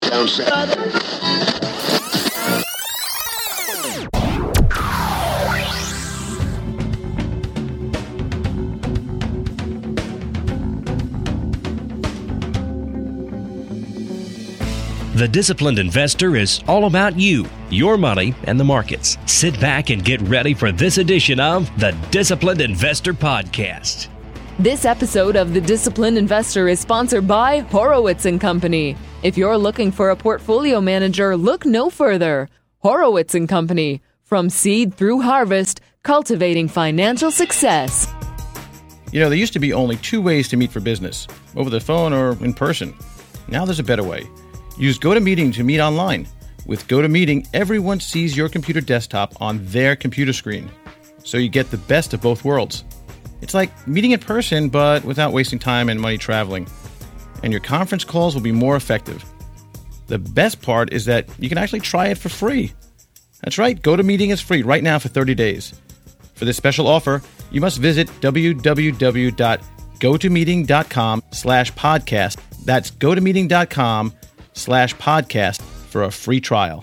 The Disciplined Investor is all about you, your money, and the markets. Sit back and get ready for this edition of the Disciplined Investor Podcast. This episode of The Disciplined Investor is sponsored by Horowitz & Company. If you're looking for a portfolio manager, look no further. Horowitz & Company. From seed through harvest, cultivating financial success. You know, there used to be only two ways to meet for business, over the phone or in person. Now there's a better way. Use GoToMeeting to meet online. With GoToMeeting, everyone sees your computer desktop on their computer screen, so you get the best of both worlds. It's like meeting in person, but without wasting time and money traveling. And your conference calls will be more effective. The best part is that you can actually try it for free. That's right, GoToMeeting is free right now for 30 days. For this special offer, you must visit www.gotomeeting.com/podcast. That's gotomeeting.com/podcast for a free trial.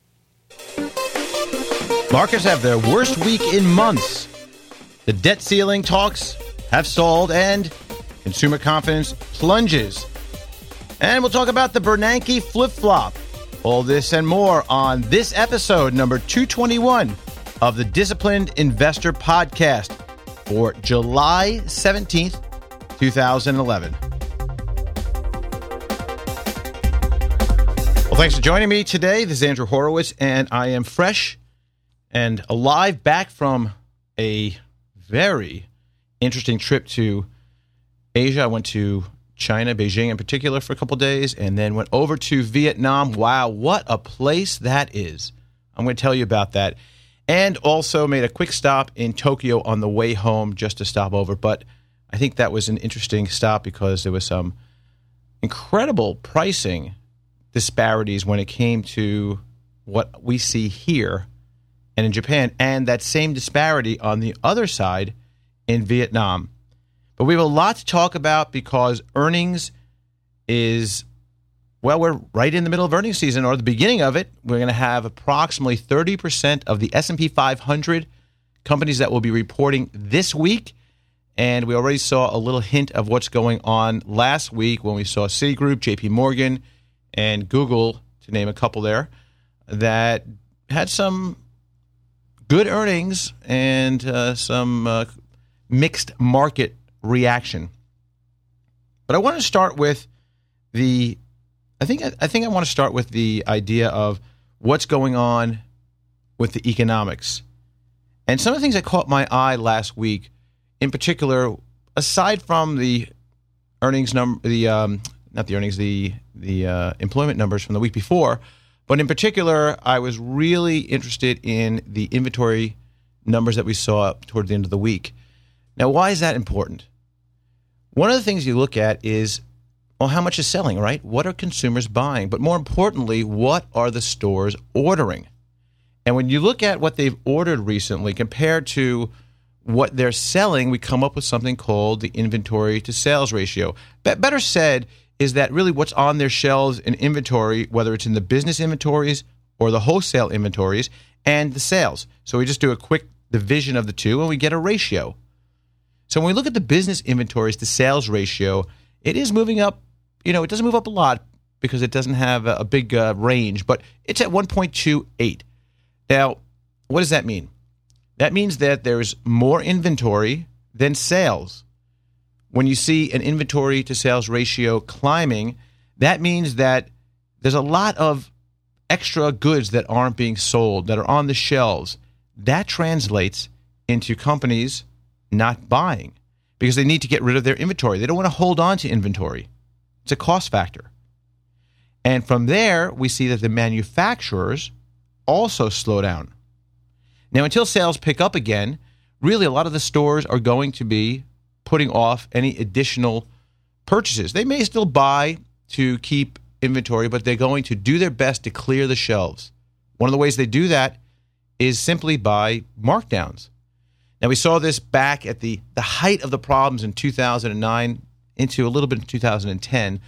Markets have their worst week in months. The debt ceiling talks have stalled and consumer confidence plunges. And we'll talk about the Bernanke flip-flop. All this and more on this episode, number 221 of the Disciplined Investor Podcast for July 17th, 2011. Well, thanks for joining me today. This is Andrew Horowitz, and I am fresh and alive back from a very interesting trip to Asia. I went to China, Beijing in particular, for a couple days, and then went over to Vietnam. Wow, what a place that is. I'm going to tell you about that. And also made a quick stop in Tokyo on the way home just to stop over. But I think that was an interesting stop because there was some incredible pricing disparities when it came to what we see here and in Japan, and that same disparity on the other side in Vietnam. But we have a lot to talk about because earnings is, well, we're right in the middle of earnings season, or the beginning of it. We're going to have approximately 30% of the S&P 500 companies that will be reporting this week. And we already saw a little hint of what's going on last week when we saw Citigroup, JP Morgan, and Google, to name a couple there, that had some good earnings and some mixed market reaction. But I want to start with I think I want to start with the idea of what's going on with the economics. And some of the things that caught my eye last week, in particular, aside from the earnings number, the employment numbers from the week before, but in particular, I was really interested in the inventory numbers that we saw toward the end of the week. Now, why is that important? One of the things you look at is, well, how much is selling, right? What are consumers buying? But more importantly, what are the stores ordering? And when you look at what they've ordered recently compared to what they're selling, we come up with something called the inventory to sales ratio. Better said is that really what's on their shelves in inventory, whether it's in the business inventories or the wholesale inventories, and the sales. So we just do a quick division of the two, and we get a ratio. So when we look at the business inventories to sales ratio, it is moving up. You know, it doesn't move up a lot because it doesn't have a big range, but it's at 1.28. Now, what does that mean? That means that there's more inventory than sales. When you see an inventory to sales ratio climbing, that means that there's a lot of extra goods that aren't being sold, that are on the shelves. That translates into companies not buying because they need to get rid of their inventory. They don't want to hold on to inventory. It's a cost factor. And from there, we see that the manufacturers also slow down. Now, until sales pick up again, really a lot of the stores are going to be putting off any additional purchases. They may still buy to keep inventory, but they're going to do their best to clear the shelves. One of the ways they do that is simply by markdowns. Now, we saw this back at the height of the problems in 2009 into a little bit in 2010.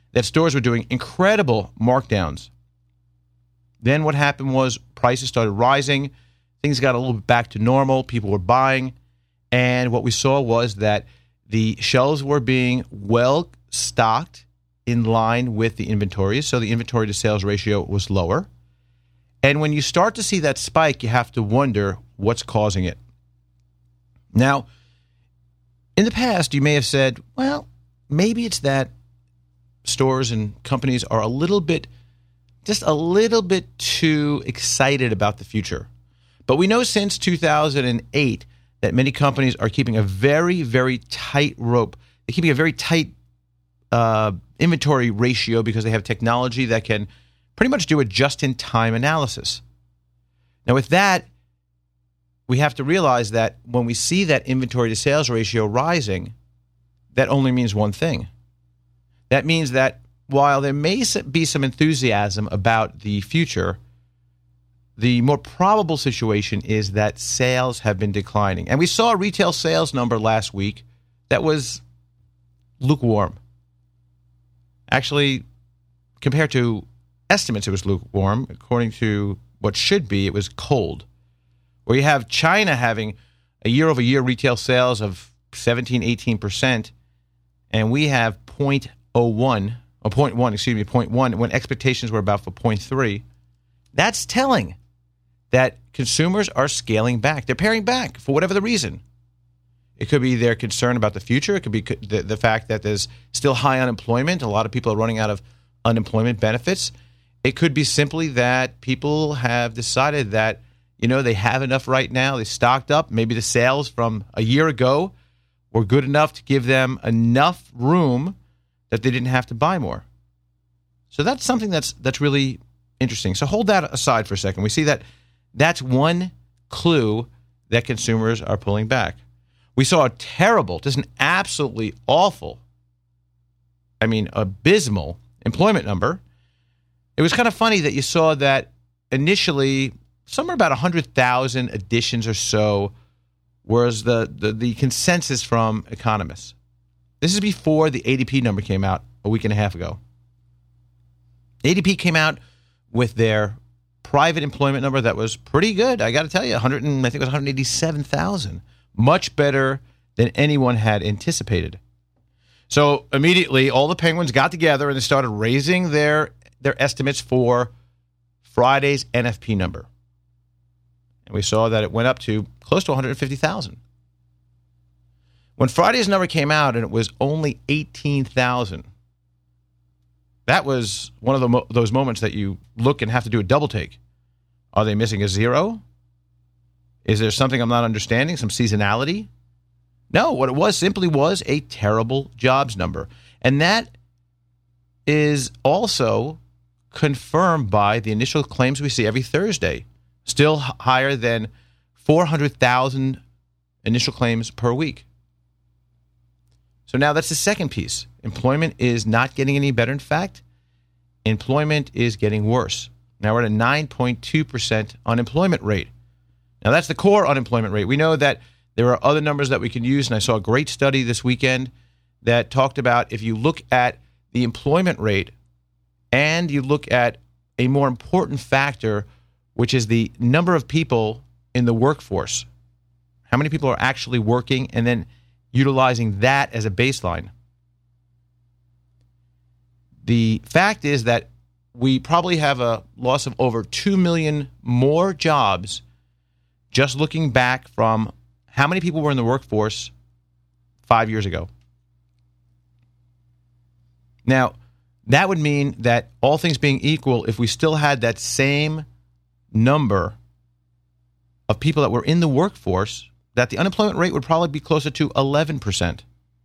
that stores were doing incredible markdowns. Then what happened was prices started rising. Things got a little bit back to normal. People were buying. And what we saw was that the shelves were being well stocked in line with the inventories. So the inventory to sales ratio was lower. And when you start to see that spike, you have to wonder what's causing it. Now, in the past, you may have said, well, maybe it's that stores and companies are just a little bit too excited about the future. But we know since 2008 that many companies are keeping a very, very tight rope. They're keeping a very tight inventory ratio because they have technology that can pretty much do a just-in-time analysis. Now, with that, we have to realize that when we see that inventory to sales ratio rising, that only means one thing. That means that while there may be some enthusiasm about the future, the more probable situation is that sales have been declining. And we saw a retail sales number last week that was lukewarm. Actually, compared to estimates, it was lukewarm. According to what should be, it was cold. Where you have China having a year-over-year retail sales of 17, 18%, and we have 0.1, when expectations were about for 0.3. That's telling that consumers are scaling back. They're paring back for whatever the reason. It could be their concern about the future. It could be the fact that there's still high unemployment. A lot of people are running out of unemployment benefits. It could be simply that people have decided that, they have enough right now. They stocked up. Maybe the sales from a year ago were good enough to give them enough room that they didn't have to buy more. So that's something that's really interesting. So hold that aside for a second. We see that that's one clue that consumers are pulling back. We saw a terrible, just an absolutely awful, abysmal employment number. It was kind of funny that you saw that initially somewhere about 100,000 additions or so was the consensus from economists. This is before the ADP number came out a week and a half ago. ADP came out with their private employment number that was pretty good. I got to tell you, I think it was 187,000. Much better than anyone had anticipated. So immediately, all the penguins got together and they started raising their estimates for Friday's NFP number. And we saw that it went up to close to 150,000. When Friday's number came out and it was only 18,000, that was one of those moments that you look and have to do a double take. Are they missing a zero? Is there something I'm not understanding, some seasonality? No, what it was simply was a terrible jobs number. And that is also confirmed by the initial claims we see every Thursday. Still higher than 400,000 initial claims per week. So now that's the second piece. Employment is not getting any better. In fact, employment is getting worse. Now we're at a 9.2% unemployment rate. Now that's the core unemployment rate. We know that there are other numbers that we can use, and I saw a great study this weekend that talked about if you look at the employment rate and you look at a more important factor, which is the number of people in the workforce. How many people are actually working, and then utilizing that as a baseline. The fact is that we probably have a loss of over 2 million more jobs just looking back from how many people were in the workforce 5 years ago. Now, that would mean that all things being equal, if we still had that same number of people that were in the workforce, that the unemployment rate would probably be closer to 11%.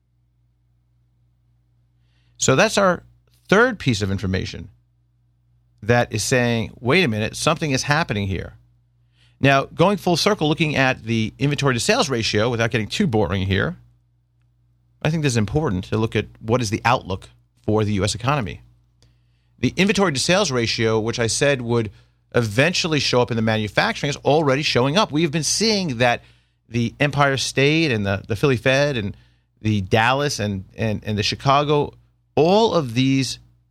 So that's our third piece of information that is saying, wait a minute, something is happening here. Now, going full circle, looking at the inventory to sales ratio, without getting too boring here, I think this is important to look at what is the outlook for the U.S. economy. The inventory to sales ratio, which I said would eventually show up in the manufacturing, is already showing up. We have been seeing that the Empire State and the Philly Fed and the Dallas and the Chicago, all of these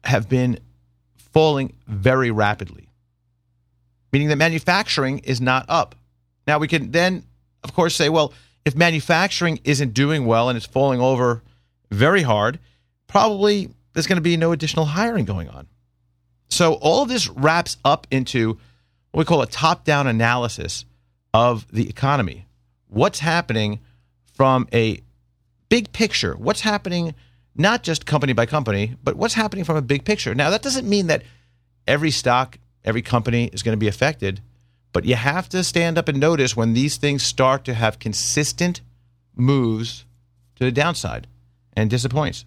have been falling very rapidly, meaning that manufacturing is not up. Now, we can then, of course, say, well, if manufacturing isn't doing well and it's falling over very hard, probably there's going to be no additional hiring going on. So all of this wraps up into what we call a top-down analysis of the economy. What's happening from a big picture? What's happening not just company by company, but what's happening from a big picture? Now, that doesn't mean that every stock, every company is going to be affected, but you have to stand up and notice when these things start to have consistent moves to the downside and disappoints.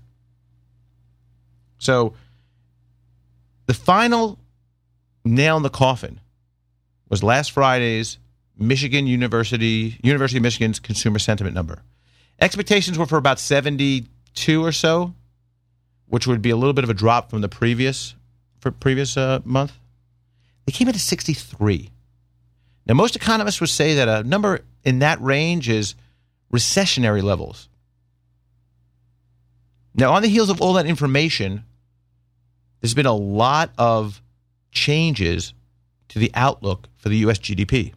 So the final nail in the coffin was last Friday's University of Michigan's consumer sentiment number. Expectations were for about 72 or so, which would be a little bit of a drop from the previous month. They came in at 63. Now, most economists would say that a number in that range is recessionary levels. Now, on the heels of all that information, there's been a lot of changes to the outlook for the U.S. GDP.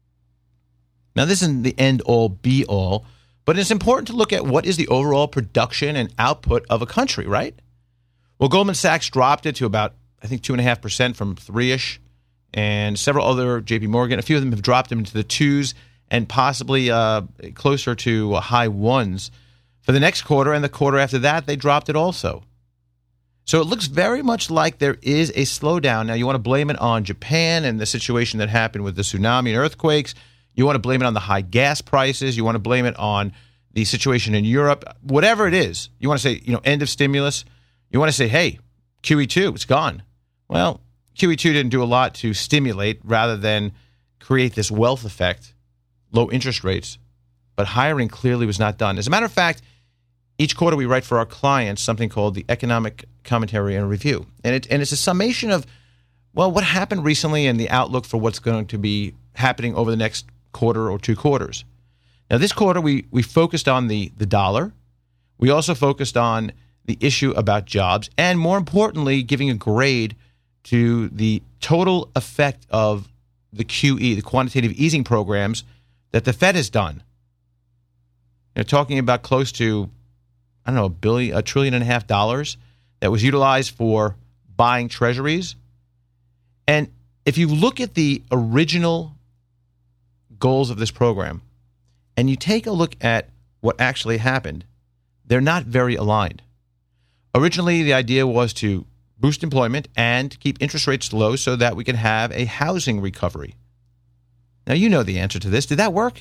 Now, this isn't the end-all, be-all, but it's important to look at what is the overall production and output of a country, right? Well, Goldman Sachs dropped it to about, I think, 2.5% from 3-ish, and several other, JP Morgan, a few of them have dropped them into the 2s and possibly closer to high 1s. For the next quarter and the quarter after that, they dropped it also. So it looks very much like there is a slowdown. Now, you want to blame it on Japan and the situation that happened with the tsunami and earthquakes. You want to blame it on the high gas prices. You want to blame it on the situation in Europe. Whatever it is, you want to say, end of stimulus. You want to say, hey, QE2, it's gone. Well, QE2 didn't do a lot to stimulate rather than create this wealth effect, low interest rates. But hiring clearly was not done. As a matter of fact, each quarter we write for our clients something called the Economic Commentary and Review. And it's a summation of, well, what happened recently and the outlook for what's going to be happening over the next quarter or 2 quarters. Now, this quarter, we focused on the dollar. We also focused on the issue about jobs and, more importantly, giving a grade to the total effect of the QE, the quantitative easing programs that the Fed has done. They're talking about close to, $1.5 trillion that was utilized for buying treasuries. And if you look at the original goals of this program and you take a look at what actually happened, they're not very aligned. Originally, the idea was to boost employment and keep interest rates low so that we can have a housing recovery. Now, you know the answer to this. Did that work?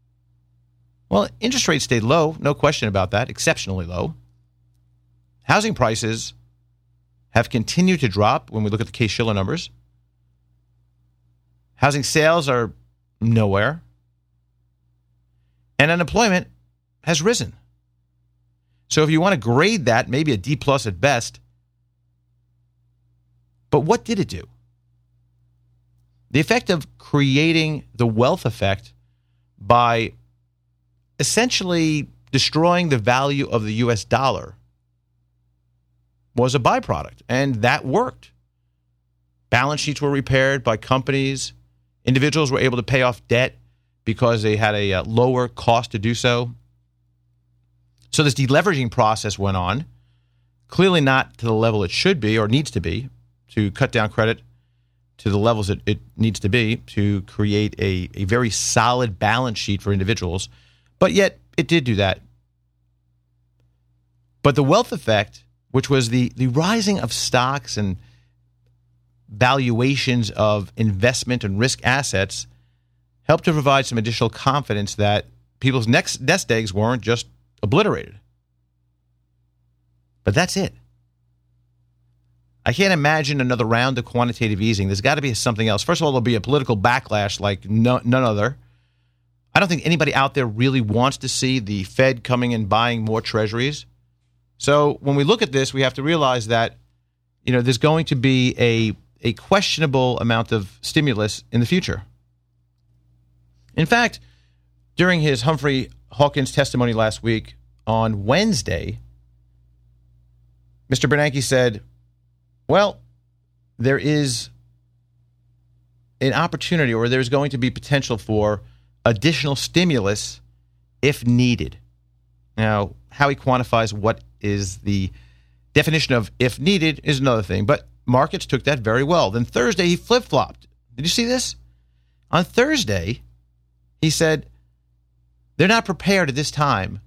Well, interest rates stayed low, no question about that, exceptionally low. Housing prices have continued to drop when we look at the Case-Shiller numbers. Housing sales are nowhere. And unemployment has risen. So if you want to grade that, maybe a D+ at best. But what did it do? The effect of creating the wealth effect by essentially destroying the value of the U.S. dollar was a byproduct, and that worked. Balance sheets were repaired by companies. Individuals were able to pay off debt because they had a lower cost to do so. So this deleveraging process went on, clearly not to the level it should be or needs to be, to cut down credit to the levels it needs to be to create a very solid balance sheet for individuals. But yet, it did do that. But the wealth effect, which was the rising of stocks and valuations of investment and risk assets, helped to provide some additional confidence that people's nest eggs weren't just obliterated. But that's it. I can't imagine another round of quantitative easing. There's got to be something else. First of all, there'll be a political backlash like none other. I don't think anybody out there really wants to see the Fed coming and buying more treasuries. So when we look at this, we have to realize that, there's going to be a questionable amount of stimulus in the future. In fact, during his Humphrey Hawkins testimony last week on Wednesday, Mr. Bernanke said, Well, there is an opportunity, or there's going to be potential for additional stimulus if needed. Now, how he quantifies what is the definition of if needed is another thing, but markets took that very well. Then Thursday, he flip-flopped. Did you see this? On Thursday, he said they're not prepared at this time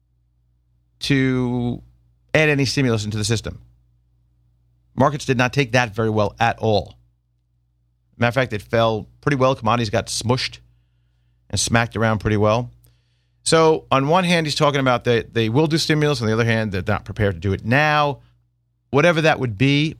to add any stimulus into the system. Markets did not take that very well at all. Matter of fact, it fell pretty well. Commodities got smushed and smacked around pretty well. So on one hand, he's talking about that they will do stimulus. On the other hand, they're not prepared to do it now. Whatever that would be,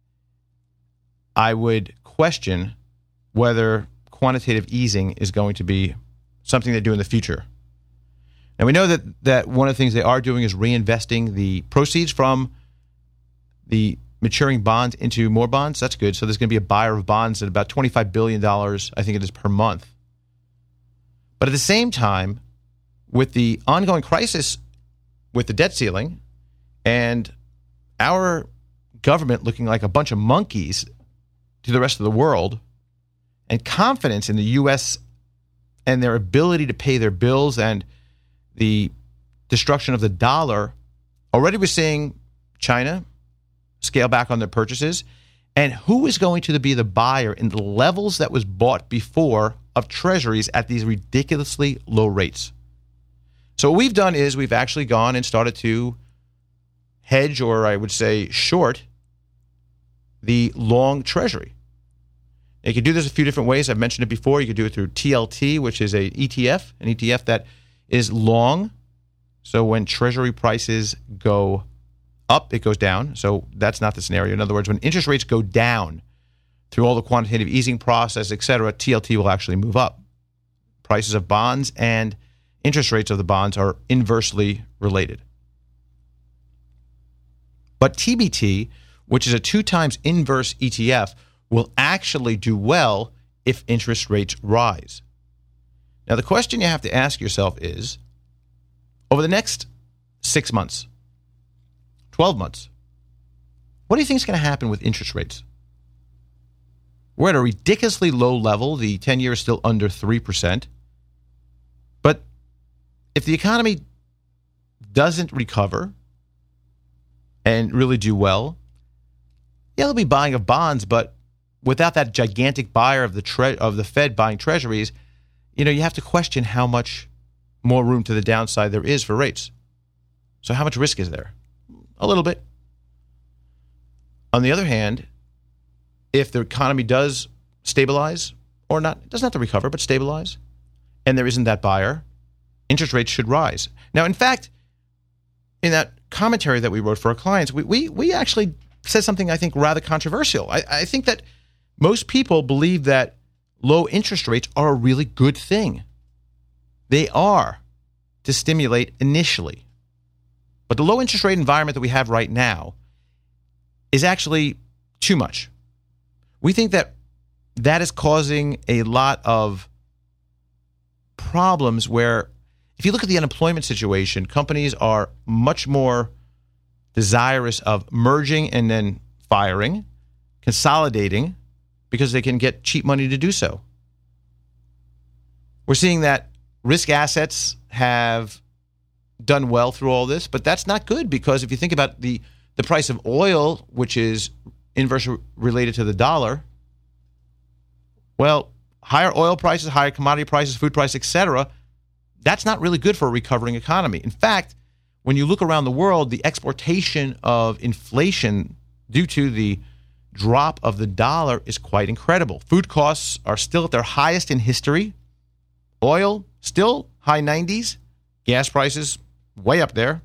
I would question whether quantitative easing is going to be something they do in the future. And we know that one of the things they are doing is reinvesting the proceeds from the maturing bonds into more bonds. That's good. So there's going to be a buyer of bonds at about $25 billion, I think it is, per month. But at the same time, with the ongoing crisis with the debt ceiling and our government looking like a bunch of monkeys to the rest of the world, and confidence in the U.S. and their ability to pay their bills and the destruction of the dollar, already we're seeing China scale back on their purchases. And who is going to be the buyer in the levels that was bought before of treasuries at these ridiculously low rates? So what we've done is we've actually gone and started to hedge, or I would say short, the long treasury. You can do this a few different ways. I've mentioned it before. You could do it through TLT, which is an ETF that is long. So when treasury prices go up, it goes down. So that's not the scenario. In other words, when interest rates go down through all the quantitative easing process, et cetera, TLT will actually move up. Prices of bonds and interest rates of the bonds are inversely related. But TBT, which is a 2 times inverse ETF, will actually do well if interest rates rise. Now, the question you have to ask yourself is, over the next 6 months, 12 months, what do you think is going to happen with interest rates? We're at a ridiculously low level. The 10-year is still under 3%. But if the economy doesn't recover and really do well, yeah, they'll be buying of bonds, but without that gigantic buyer of the Fed buying treasuries, you have to question how much more room to the downside there is for rates. So how much risk is there? A little bit. On the other hand, if the economy does stabilize, or not, it doesn't have to recover, but stabilize, and there isn't that buyer, interest rates should rise. Now, in fact, in that commentary that we wrote for our clients, we actually said something I think rather controversial. I think that most people believe that low interest rates are a really good thing. They are to stimulate initially. But the low interest rate environment that we have right now is actually too much. We think that that is causing a lot of problems where, if you look at the unemployment situation, companies are much more desirous of merging and then firing, consolidating, because they can get cheap money to do so. We're seeing that risk assets have done well through all this, but that's not good, because if you think about the price of oil, which is inversely related to the dollar, well, higher oil prices, higher commodity prices, food prices, etc., that's not really good for a recovering economy. In fact, when you look around the world, the exportation of inflation due to the drop of the dollar is quite incredible. Food costs are still at their highest in history. Oil, still high 90s. Gas prices, way up there.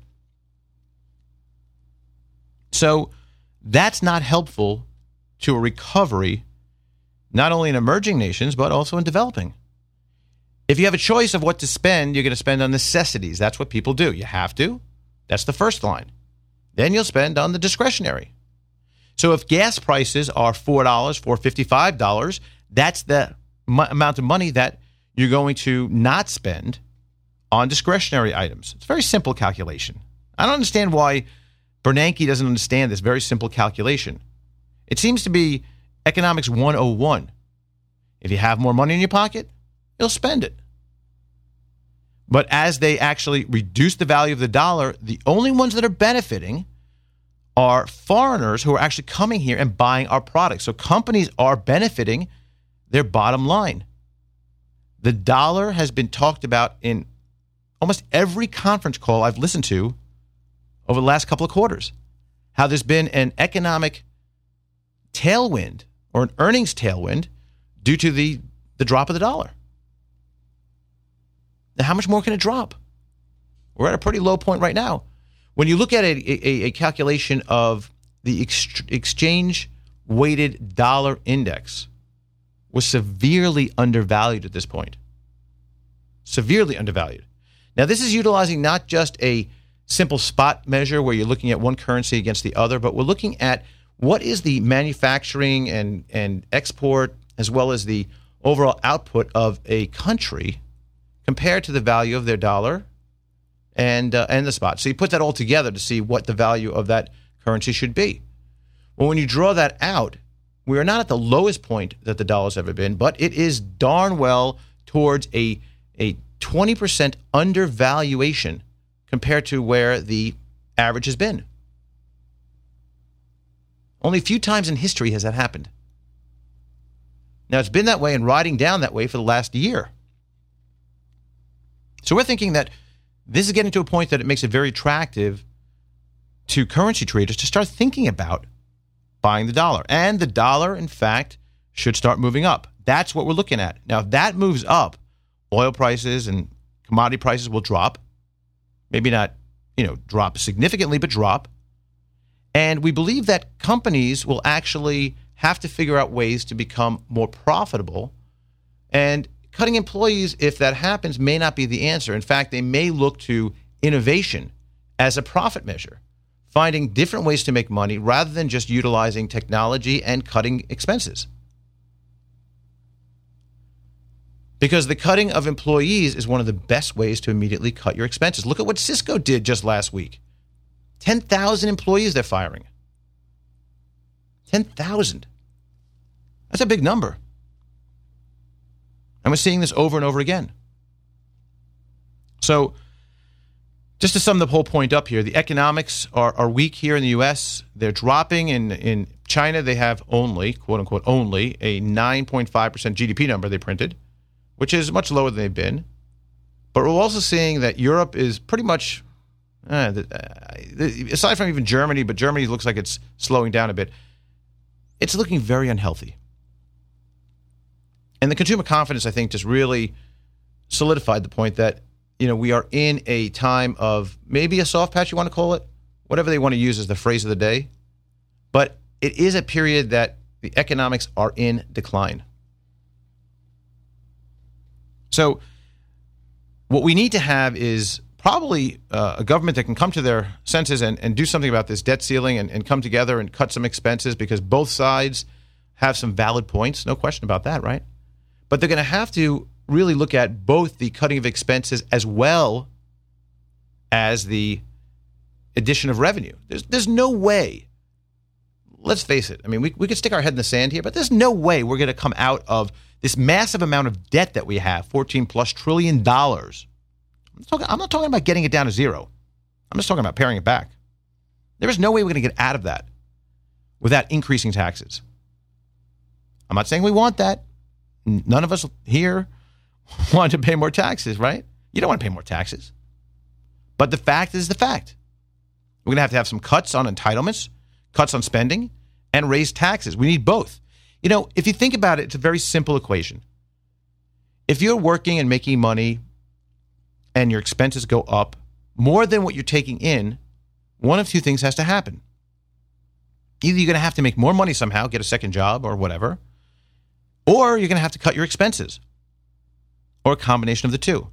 So that's not helpful to a recovery, not only in emerging nations, but also in developing. If you have a choice of what to spend, you're going to spend on necessities. That's what people do. You have to. That's the first line. Then you'll spend on the discretionary. So if gas prices are $4, $4.55, $5, that's the amount of money that you're going to not spend on discretionary items. It's a very simple calculation. I don't understand why Bernanke doesn't understand this very simple calculation. It seems to be economics 101. If you have more money in your pocket, you'll spend it. But as they actually reduce the value of the dollar, the only ones that are benefiting are foreigners who are actually coming here and buying our products. So companies are benefiting their bottom line. The dollar has been talked about in almost every conference call I've listened to over the last couple of quarters. How there's been an economic tailwind or an earnings tailwind due to the drop of the dollar. Now, how much more can it drop? We're at a pretty low point right now. When you look at a calculation of the exchange-weighted dollar index, was severely undervalued at this point. Severely undervalued. Now, this is utilizing not just a simple spot measure where you're looking at one currency against the other, but we're looking at what is the manufacturing and export as well as the overall output of a country compared to the value of their dollar and the spot. So you put that all together to see what the value of that currency should be. Well, when you draw that out, we are not at the lowest point that the dollar's ever been, but it is darn well towards a 20% undervaluation compared to where the average has been. Only a few times in history has that happened. Now, it's been that way and riding down that way for the last year. So we're thinking that this is getting to a point that it makes it very attractive to currency traders to start thinking about buying the dollar. And the dollar, in fact, should start moving up. That's what we're looking at. Now, if that moves up, oil prices and commodity prices will drop. Maybe not, drop significantly, but drop. And we believe that companies will actually have to figure out ways to become more profitable. And cutting employees, if that happens, may not be the answer. In fact, they may look to innovation as a profit measure, finding different ways to make money rather than just utilizing technology and cutting expenses. Because the cutting of employees is one of the best ways to immediately cut your expenses. Look at what Cisco did just last week. 10,000 employees they're firing. 10,000. That's a big number. And we're seeing this over and over again. So, just to sum the whole point up here, the economics are weak here in the U.S. They're dropping. In China, they have only, quote unquote, only a 9.5% GDP number they printed, which is much lower than they've been. But we're also seeing that Europe is pretty much, aside from even Germany, but Germany looks like it's slowing down a bit, it's looking very unhealthy. And the consumer confidence, I think, just really solidified the point that, we are in a time of maybe a soft patch, you want to call it, whatever they want to use as the phrase of the day. But it is a period that the economics are in decline. So what we need to have is probably a government that can come to their senses and do something about this debt ceiling and come together and cut some expenses, because both sides have some valid points. No question about that, right? But they're going to have to really look at both the cutting of expenses as well as the addition of revenue. There's no way. Let's face it. I mean, we could stick our head in the sand here, but there's no way we're going to come out of this massive amount of debt that we have, $14+ trillion. I'm not talking about getting it down to zero. I'm just talking about paring it back. There is no way we're going to get out of that without increasing taxes. I'm not saying we want that. None of us here want to pay more taxes, right? You don't want to pay more taxes. But the fact is the fact. We're going to have some cuts on entitlements, cuts on spending, and raise taxes. We need both. If you think about it, it's a very simple equation. If you're working and making money and your expenses go up more than what you're taking in, one of two things has to happen. Either you're going to have to make more money somehow, get a second job or whatever, or you're going to have to cut your expenses, or a combination of the two.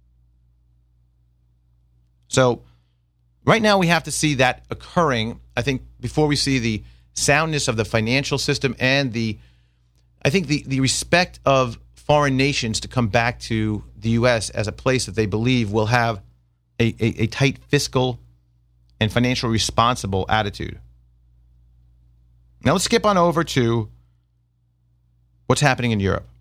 So right now we have to see that occurring, I think, before we see the soundness of the financial system and the respect of foreign nations to come back to the U.S. as a place that they believe will have a tight fiscal and financial responsible attitude. Now let's skip on over to what's happening in Europe.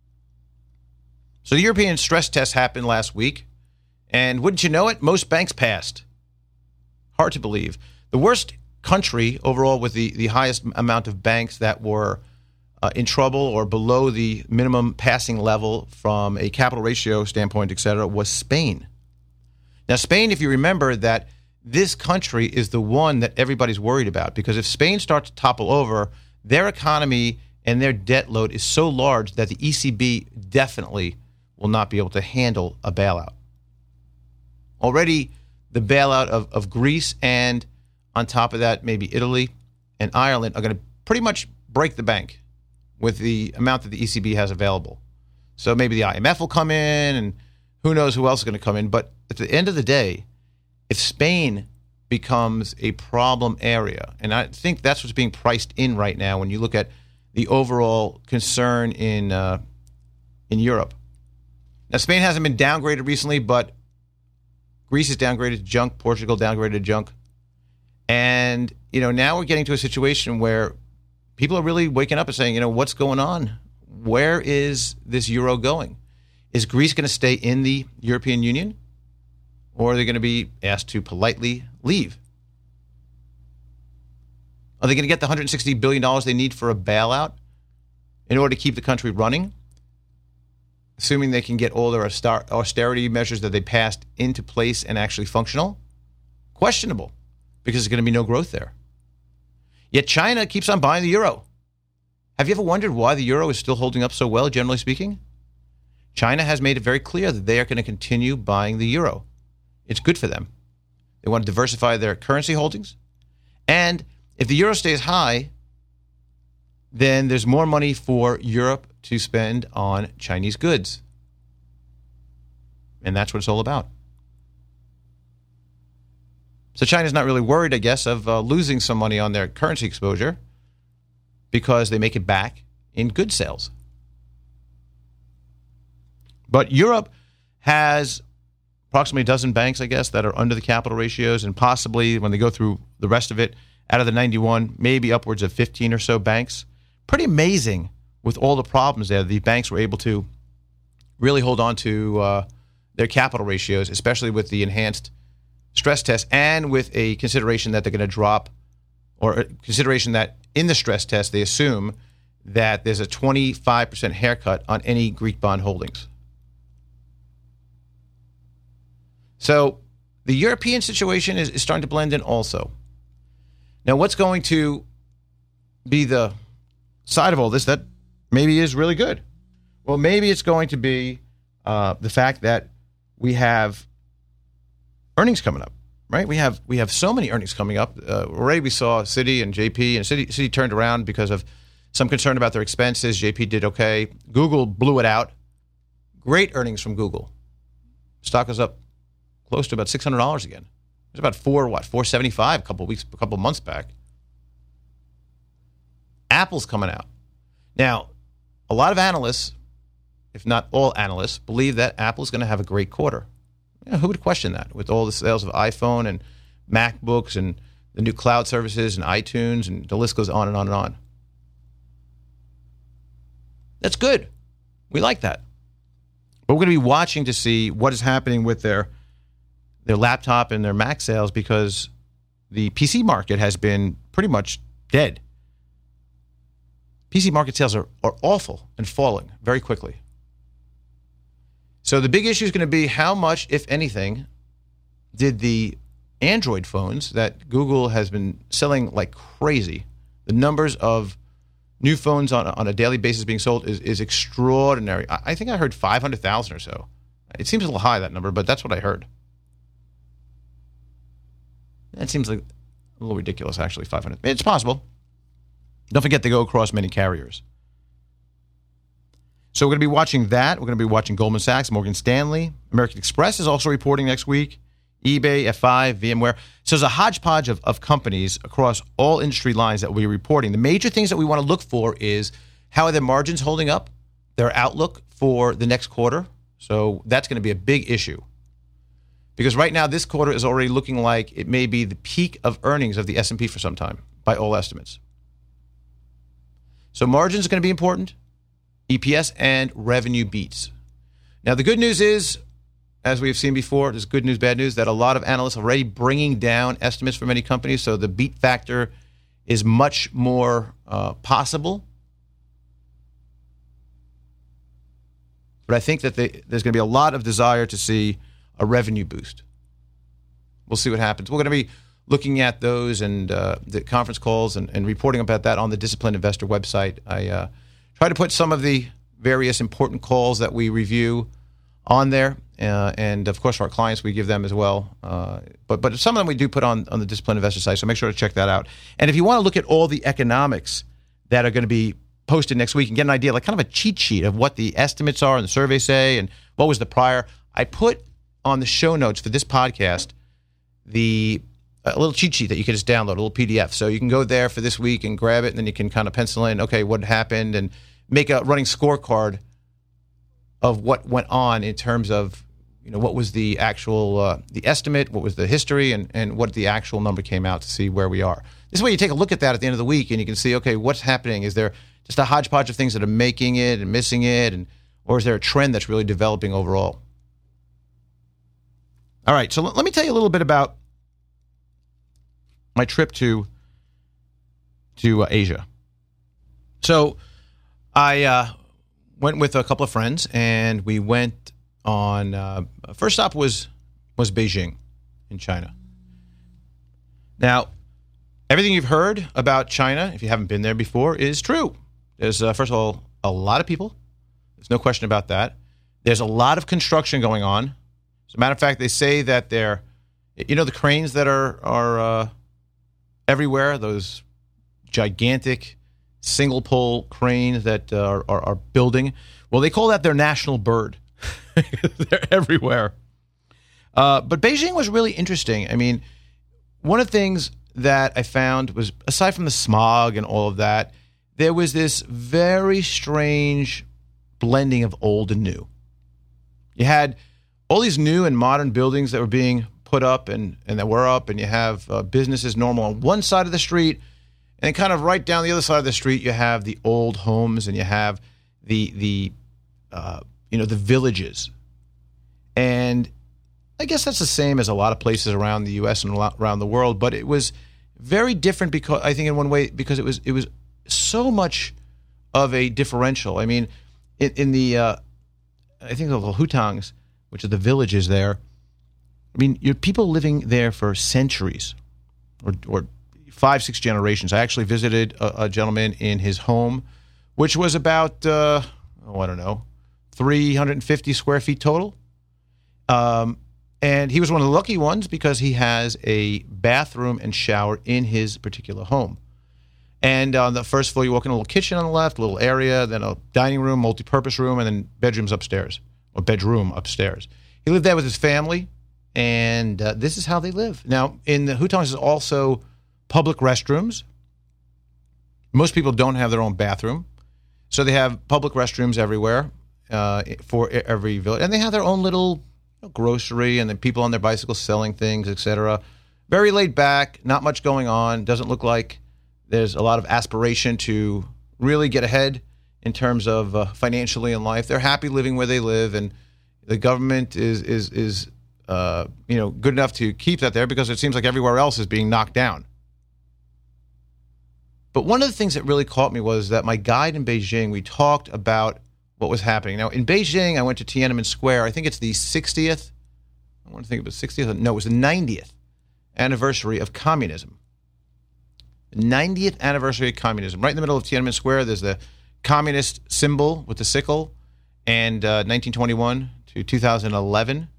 So the European stress test happened last week, and wouldn't you know it, most banks passed. Hard to believe. The worst country overall with the highest amount of banks that were in trouble or below the minimum passing level from a capital ratio standpoint, et cetera, was Spain. Now, Spain, if you remember that this country is the one that everybody's worried about, because if Spain starts to topple over, their economy and their debt load is so large that the ECB definitely will not be able to handle a bailout. Already, the bailout of Greece and on top of that, maybe Italy and Ireland are going to pretty much break the bank with the amount that the ECB has available. So maybe the IMF will come in, and who knows who else is going to come in. But at the end of the day, if Spain becomes a problem area, and I think that's what's being priced in right now when you look at the overall concern in Europe. Now, Spain hasn't been downgraded recently, but Greece is downgraded to junk, Portugal downgraded to junk. And, now we're getting to a situation where people are really waking up and saying, what's going on? Where is this euro going? Is Greece going to stay in the European Union? Or are they going to be asked to politely leave? Are they going to get the $160 billion they need for a bailout in order to keep the country running? Assuming they can get all their austerity measures that they passed into place and actually functional? Questionable, because there's going to be no growth there. Yet China keeps on buying the euro. Have you ever wondered why the euro is still holding up so well, generally speaking? China has made it very clear that they are going to continue buying the euro. It's good for them. They want to diversify their currency holdings. And if the euro stays high, then there's more money for Europe to spend on Chinese goods. And that's what it's all about. So China's not really worried, I guess, of losing some money on their currency exposure because they make it back in goods sales. But Europe has approximately a dozen banks, I guess, that are under the capital ratios, and possibly when they go through the rest of it, out of the 91, maybe upwards of 15 or so banks. Pretty amazing with all the problems there. The banks were able to really hold on to their capital ratios, especially with the enhanced stress test and with a consideration that they're going to drop, or a consideration that in the stress test they assume that there's a 25% haircut on any Greek bond holdings. So the European situation is starting to blend in also. Now, what's going to be the side of all this that maybe is really good? Well, maybe it's going to be the fact that we have earnings coming up, right? We have so many earnings coming up. Already we saw Citi and JP, and Citi turned around because of some concern about their expenses. JP did okay. Google blew it out. Great earnings from Google. Stock is up close to about $600 again. It was about $475 a couple of months back. Apple's coming out. Now, a lot of analysts, if not all analysts, believe that Apple's going to have a great quarter. Who would question that with all the sales of iPhone and MacBooks and the new cloud services and iTunes, and the list goes on and on and on. That's good. We like that. But we're going to be watching to see what is happening with their laptop and their Mac sales, because the PC market has been pretty much dead. PC market sales are awful and falling very quickly. So the big issue is going to be how much, if anything, did the Android phones that Google has been selling like crazy, the numbers of new phones on a daily basis being sold is extraordinary. I think I heard 500,000 or so. It seems a little high, that number, but that's what I heard. That seems like a little ridiculous, actually, 500. It's possible. Don't forget they go across many carriers. So we're going to be watching that. We're going to be watching Goldman Sachs, Morgan Stanley. American Express is also reporting next week. eBay, F5, VMware. So there's a hodgepodge of companies across all industry lines that we'll be reporting. The major things that we want to look for is how are their margins holding up, their outlook for the next quarter. So that's going to be a big issue. Because right now, this quarter is already looking like it may be the peak of earnings of the S&P for some time, by all estimates. So margins are going to be important, EPS and revenue beats. Now, the good news is, as we have seen before, there's good news, bad news, that a lot of analysts are already bringing down estimates for many companies, so the beat factor is much more possible. But I think that there's going to be a lot of desire to see a revenue boost. We'll see what happens. We're going to be looking at those and the conference calls and reporting about that on the Disciplined Investor website. I try to put some of the various important calls that we review on there. And, of course, for our clients, we give them as well. But some of them we do put on the Disciplined Investor site, so make sure to check that out. And if you want to look at all the economics that are going to be posted next week and get an idea, like kind of a cheat sheet of what the estimates are and the surveys say and what was the prior, I put on the show notes for this podcast a little cheat sheet that you can just download, a little PDF. So you can go there for this week and grab it, and then you can kind of pencil in, okay, what happened, and make a running scorecard of what went on in terms of, what was the actual the estimate, what was the history, and what the actual number came out to see where we are. This way you take a look at that at the end of the week, and you can see, okay, what's happening? Is there just a hodgepodge of things that are making it and missing it, or is there a trend that's really developing overall? All right, so let me tell you a little bit about my trip to Asia. So I went with a couple of friends, and we went on first stop was Beijing in China. Now, everything you've heard about China, if you haven't been there before, is true. There's, first of all, a lot of people. There's no question about that. There's a lot of construction going on. As a matter of fact, they say that the cranes that are everywhere, those gigantic single pole cranes that are building, well, they call that their national bird. They're everywhere. But Beijing was really interesting. I mean, one of the things that I found was, aside from the smog and all of that, there was this very strange blending of old and new. You had all these new and modern buildings that were being put up and that were up, and you have businesses normal on one side of the street, and kind of right down the other side of the street, you have the old homes, and you have the villages. And I guess that's the same as a lot of places around the U.S. and around the world, but it was very different because I think in one way because it was so much of a differential. I mean, in the I think the hutongs, which are the villages there. I mean, you're people living there for centuries, or 5-6 generations. I actually visited a gentleman in his home, which was about 350 square feet total. And he was one of the lucky ones because he has a bathroom and shower in his particular home. And on the first floor, you walk in a little kitchen on the left, a little area, then a dining room, multi-purpose room, and then bedroom upstairs. He lived there with his family, and this is how they live. Now, in the hutongs, there's also public restrooms. Most people don't have their own bathroom, so they have public restrooms everywhere for every village. And they have their own little grocery, and then people on their bicycles selling things, etc. Very laid back, not much going on. Doesn't look like there's a lot of aspiration to really get ahead in terms of financially in life. They're happy living where they live, and the government is good enough to keep that there because it seems like everywhere else is being knocked down. But one of the things that really caught me was that my guide in Beijing, we talked about what was happening. Now, in Beijing, I went to Tiananmen Square. I think it's the 60th. I want to think it was 60th. No, it was the 90th anniversary of communism. The 90th anniversary of communism. Right in the middle of Tiananmen Square, there's the communist symbol with the sickle, and 1921 to 2011,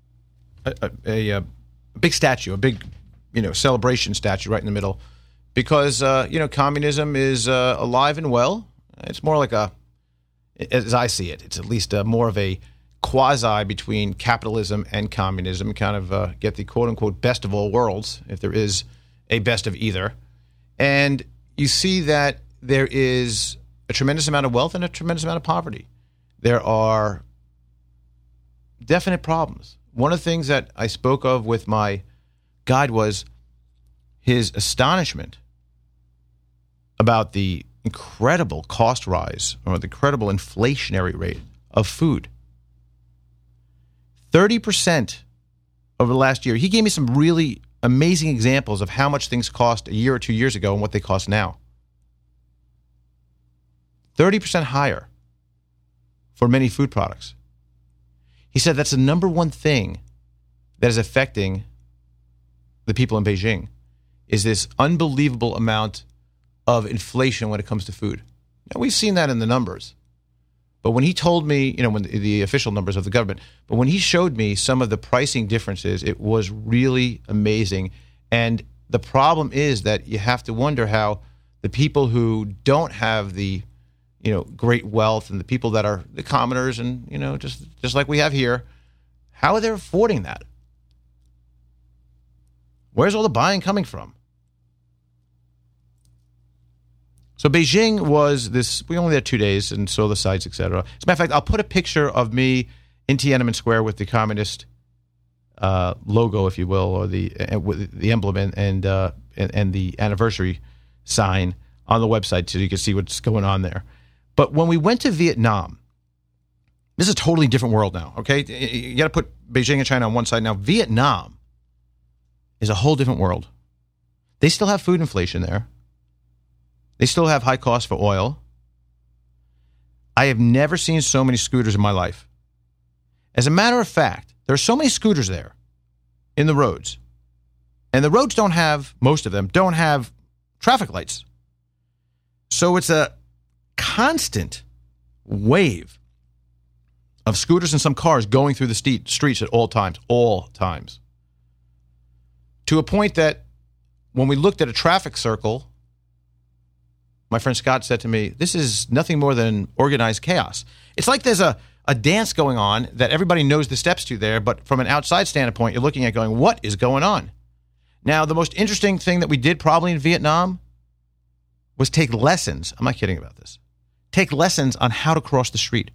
a big statue, a big celebration statue right in the middle, because communism is alive and well. It's more like as I see it, it's at least more of a quasi between capitalism and communism. Kind of get the quote unquote best of all worlds, if there is a best of either. And you see that there is a tremendous amount of wealth and a tremendous amount of poverty. There are definite problems. One of the things that I spoke of with my guide was his astonishment about the incredible cost rise or the incredible inflationary rate of food. 30% over the last year. He gave me some really amazing examples of how much things cost a year or 2 years ago and what they cost now. 30% higher for many food products. He said that's the number one thing that is affecting the people in Beijing is this unbelievable amount of inflation when it comes to food. Now, we've seen that in the numbers. But when he told me, when the official numbers of the government, but when he showed me some of the pricing differences, it was really amazing. And the problem is that you have to wonder how the people who don't have the, great wealth and the people that are the commoners and, just like we have here, how are they affording that? Where's all the buying coming from? So Beijing was this, we only had 2 days and saw the sights, etc. As a matter of fact, I'll put a picture of me in Tiananmen Square with the communist logo, if you will, or the emblem and the anniversary sign on the website so you can see what's going on there. But when we went to Vietnam, this is a totally different world now, okay? You got to put Beijing and China on one side. Now, Vietnam is a whole different world. They still have food inflation there. They still have high costs for oil. I have never seen so many scooters in my life. As a matter of fact, there are so many scooters there in the roads. And the roads most of them don't have traffic lights. So it's a constant wave of scooters and some cars going through the streets at all times. To a point that when we looked at a traffic circle, my friend Scott said to me, this is nothing more than organized chaos. It's like there's a dance going on that everybody knows the steps to there, but from an outside standpoint, you're looking at going, what is going on? Now, the most interesting thing that we did probably in Vietnam was take lessons. I'm not kidding about this. Take lessons on how to cross the street.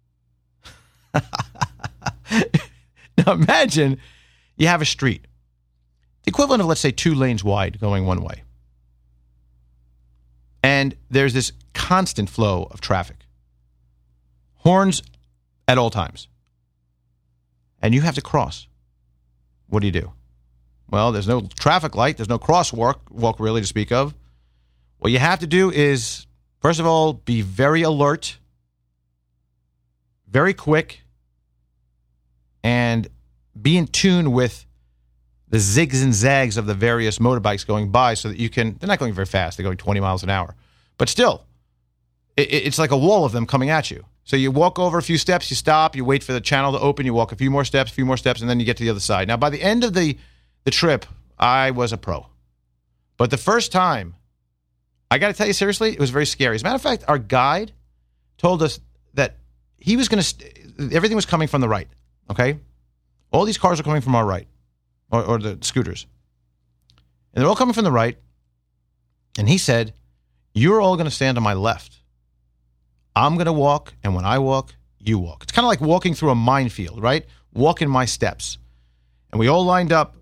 Now, imagine you have a street, the equivalent of, let's say, 2 lanes wide going one way. And there's this constant flow of traffic. Horns at all times. And you have to cross. What do you do? Well, there's no traffic light. There's no crosswalk really to speak of. What you have to do is, first of all, be very alert, very quick, and be in tune with the zigs and zags of the various motorbikes going by so that they're not going very fast, they're going 20 miles an hour. But still, it's like a wall of them coming at you. So you walk over a few steps, you stop, you wait for the channel to open, you walk a few more steps, and then you get to the other side. Now, by the end of the trip, I was a pro. But the first time, I got to tell you seriously, it was very scary. As a matter of fact, our guide told us that he was going to, everything was coming from the right, okay? All these cars are coming from our right. Or the scooters. And they're all coming from the right. And he said, you're all going to stand on my left. I'm going to walk, and when I walk, you walk. It's kind of like walking through a minefield, right? Walk in my steps. And we all lined up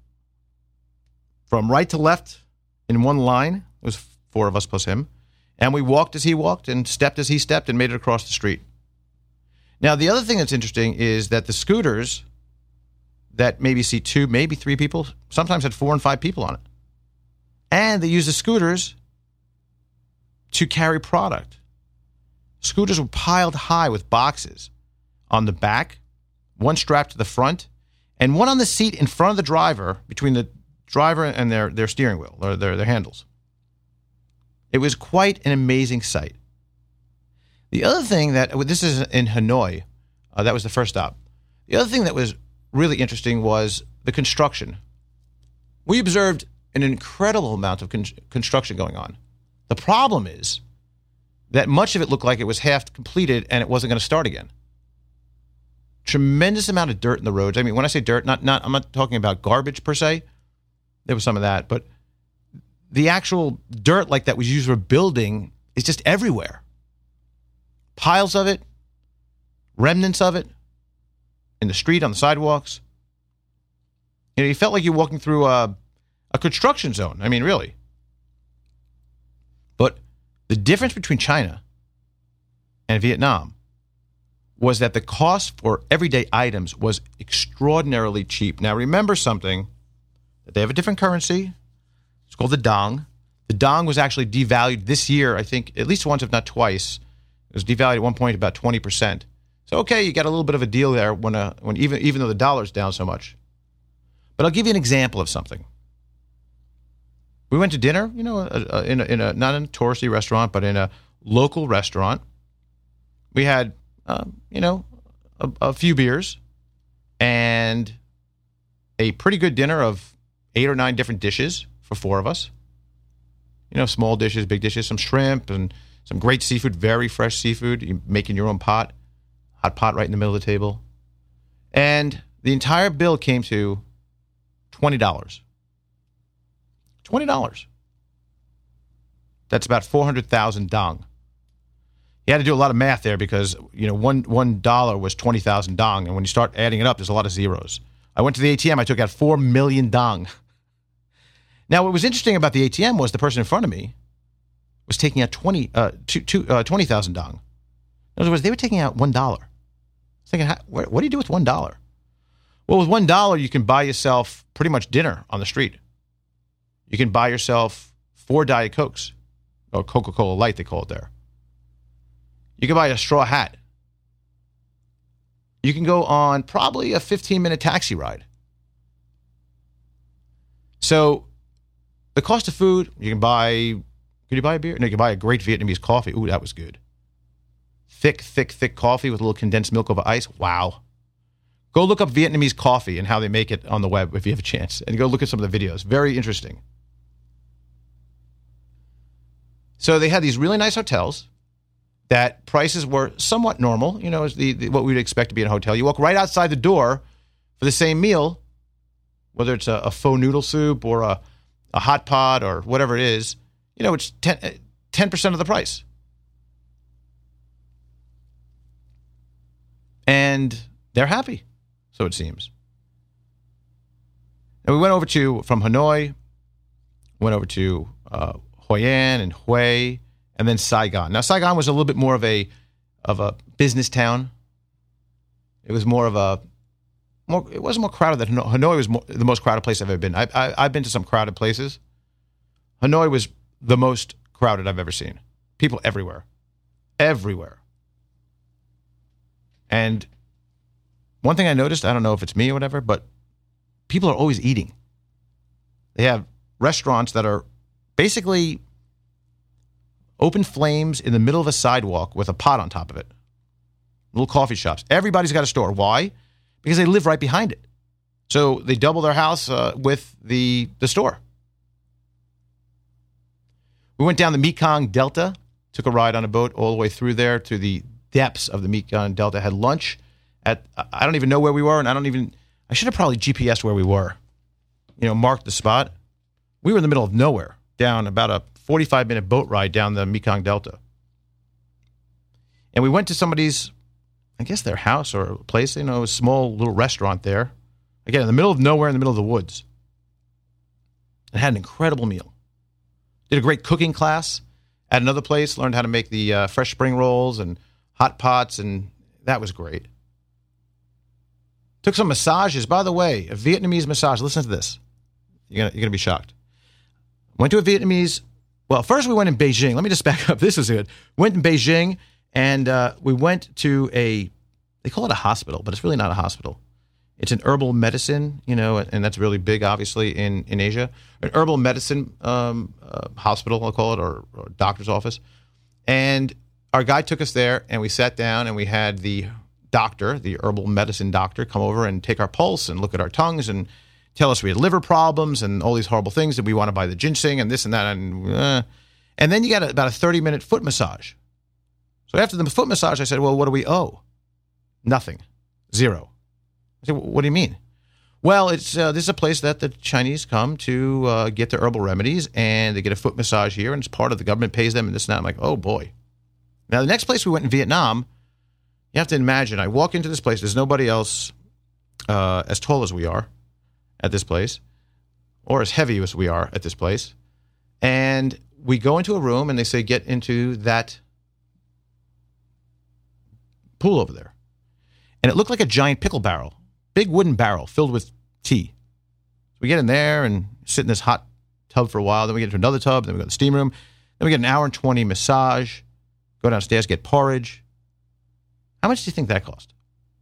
from right to left in one line. It was 4 of us plus him. And we walked as he walked and stepped as he stepped and made it across the street. Now, the other thing that's interesting is that the scooters that maybe see 2, maybe 3 people, sometimes had 4 and 5 people on it. And they use the scooters to carry product. Scooters were piled high with boxes on the back, one strapped to the front, and one on the seat in front of the driver, between the driver and their steering wheel, or their handles. It was quite an amazing sight. The other thing this is in Hanoi, that was the first stop. The other thing that was really interesting was the construction. We observed an incredible amount of construction going on. The problem is that much of it looked like it was half completed and it wasn't going to start again. Tremendous amount of dirt in the roads. I mean, when I say dirt, I'm not talking about garbage per se. There was some of that, but the actual dirt like that was used for building is just everywhere. Piles of it, remnants of it, in the street, on the sidewalks. You felt like you're walking through a construction zone. I mean, really. But The difference between China and Vietnam was that the cost for everyday items was extraordinarily cheap. Now, remember something, that they have a different currency. It's called the dong. The dong was actually devalued this year, I think, at least once, if not twice. It was devalued at one point about 20%. So, okay, you got a little bit of a deal there when even though the dollar's down so much. But I'll give you an example of something. We went to dinner, in a not in a touristy restaurant, but in a local restaurant. We had, a few beers and a pretty good dinner of 8 or 9 different dishes for 4 of us. Small dishes, big dishes, some shrimp and some great seafood, very fresh seafood. You're making your own pot, hot pot right in the middle of the table. And the entire bill came to $20. $20. That's about 400,000 dong. You had to do a lot of math there because, $1 was 20,000 dong. And when you start adding it up, there's a lot of zeros. I went to the ATM. I took out 4 million dong. Now, what was interesting about the ATM was the person in front of me was taking out 20,000 dong. In other words, they were taking out $1. I was thinking, what do you do with $1? Well, with $1, you can buy yourself pretty much dinner on the street. You can buy yourself 4 Diet Cokes, or Coca-Cola Light, they call it there. You can buy a straw hat. You can go on probably a 15-minute taxi ride. So the cost of food, could you buy a beer? No, you can buy a great Vietnamese coffee. Ooh, that was good. Thick coffee with a little condensed milk over ice. Wow. Go look up Vietnamese coffee and how they make it on the web if you have a chance. And go look at some of the videos. Very interesting. So they had these really nice hotels that prices were somewhat normal, as what we'd expect to be in a hotel. You walk right outside the door for the same meal, whether it's a faux noodle soup or a hot pot or whatever it is, it's 10% of the price. And they're happy, so it seems. And we went over from Hanoi, went over to Hoi An and Hue, and then Saigon. Now, Saigon was a little bit more of a business town. It was it wasn't more crowded than Hanoi. Hanoi was the most crowded place I've ever been. I've been to some crowded places. Hanoi was the most crowded I've ever seen. People everywhere. And one thing I noticed, I don't know if it's me or whatever, but people are always eating. They have restaurants that are basically open flames in the middle of a sidewalk with a pot on top of it. Little coffee shops. Everybody's got a store. Why? Because they live right behind it. So they double their house with the store. We went down the Mekong Delta, took a ride on a boat all the way through there to the depths of the Mekong Delta, had lunch at, I don't even know where we were, and I should have probably GPSed where we were, marked the spot. We were in the middle of nowhere, down about a 45-minute boat ride down the Mekong Delta. And we went to somebody's, I guess their house or a place, a small little restaurant there. Again, in the middle of nowhere, in the middle of the woods. And had an incredible meal. Did a great cooking class at another place, learned how to make the fresh spring rolls and hot pots, and that was great. Took some massages. By the way, a Vietnamese massage. Listen to this. You're gonna be shocked. Went to a Vietnamese. Well, first we went in Beijing. Let me just back up. This is good. Went in Beijing, and we went to they call it a hospital, but it's really not a hospital. It's an herbal medicine, and that's really big, obviously, in Asia. An herbal medicine hospital, I'll call it, or doctor's office. And our guy took us there, and we sat down, and we had the doctor, the herbal medicine doctor, come over and take our pulse and look at our tongues and tell us we had liver problems and all these horrible things, that we want to buy the ginseng and this and that. And then you got about a 30-minute foot massage. So after the foot massage, I said, well, what do we owe? Nothing. Zero. I said, what do you mean? Well, this is a place that the Chinese come to get their herbal remedies, and they get a foot massage here, and it's part of the government pays them and this and that. I'm like, oh, boy. Now, the next place we went in Vietnam, you have to imagine, I walk into this place. There's nobody else as tall as we are at this place, or as heavy as we are at this place. And we go into a room and they say, get into that pool over there. And it looked like a giant pickle barrel, big wooden barrel filled with tea. So we get in there and sit in this hot tub for a while. Then we get into another tub. Then we go to the steam room. Then we get an hour and 20 massage, go downstairs, get porridge. How much do you think that cost?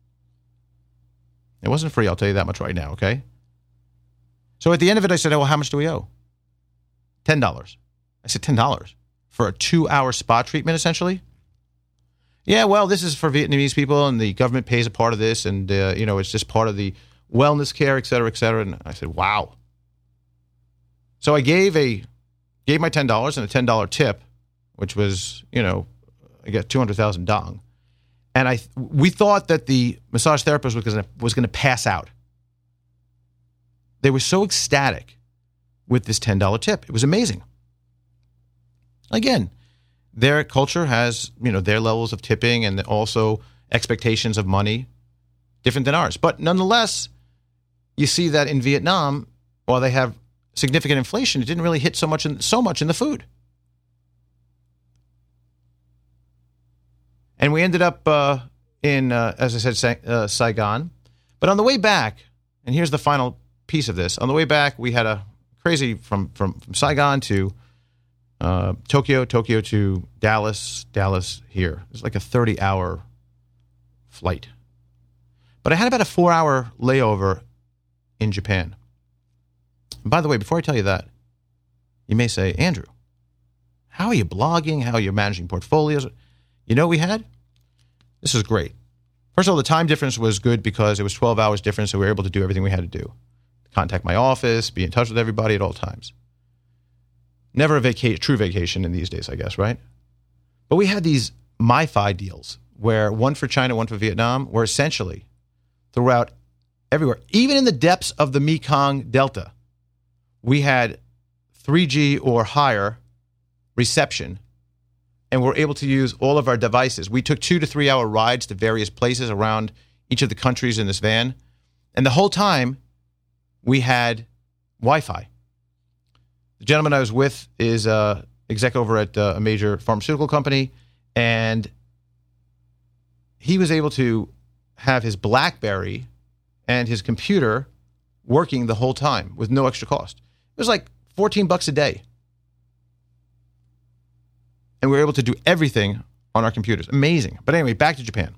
It wasn't free, I'll tell you that much right now, okay? So at the end of it, I said, oh, well, how much do we owe? $10. I said, $10 for a 2-hour spa treatment, essentially? Yeah, well, this is for Vietnamese people, and the government pays a part of this, and, it's just part of the wellness care, et cetera, et cetera. And I said, wow. So I gave my $10 and a $10 tip, which was, I got 200,000 dong. And we thought that the massage therapist was going to pass out. They were so ecstatic with this $10 tip. It was amazing. Again, their culture has, their levels of tipping and also expectations of money different than ours. But nonetheless, you see that in Vietnam, while they have significant inflation, it didn't really hit so much in the food. And we ended up in, as I said, Saigon. But on the way back, and here's the final piece of this. On the way back, we had a crazy from Saigon to Tokyo to Dallas here. It was like a 30-hour flight. But I had about a 4-hour layover in Japan. And by the way, before I tell you that, you may say, Andrew, how are you blogging? How are you managing portfolios? You know what we had? This was great. First of all, the time difference was good because it was 12 hours difference, so we were able to do everything we had to do. Contact my office, be in touch with everybody at all times. Never a true vacation in these days, I guess, right? But we had these MiFi deals where one for China, one for Vietnam, were essentially throughout everywhere. Even in the depths of the Mekong Delta, we had 3G or higher reception, and we're able to use all of our devices. We took 2 to 3 hour rides to various places around each of the countries in this van. And the whole time, we had Wi-Fi. The gentleman I was with is an exec over at a major pharmaceutical company, and he was able to have his BlackBerry and his computer working the whole time with no extra cost. It was like $14 a day. And we were able to do everything on our computers. Amazing. But anyway, back to Japan.